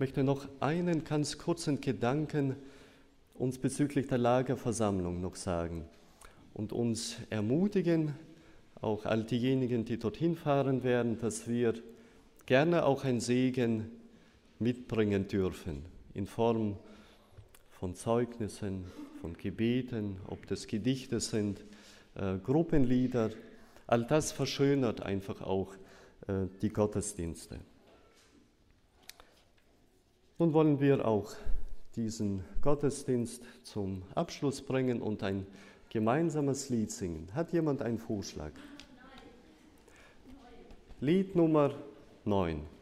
möchte noch einen ganz kurzen Gedanken uns bezüglich der Lagerversammlung noch sagen und uns ermutigen, auch all diejenigen, die dorthin fahren werden, dass wir gerne auch einen Segen mitbringen dürfen, in Form von Zeugnissen, von Gebeten, ob das Gedichte sind, Gruppenlieder. All das verschönert einfach auch die Gottesdienste. Nun wollen wir auch diesen Gottesdienst zum Abschluss bringen und ein gemeinsames Lied singen. Hat jemand einen Vorschlag? Lied Nummer 9.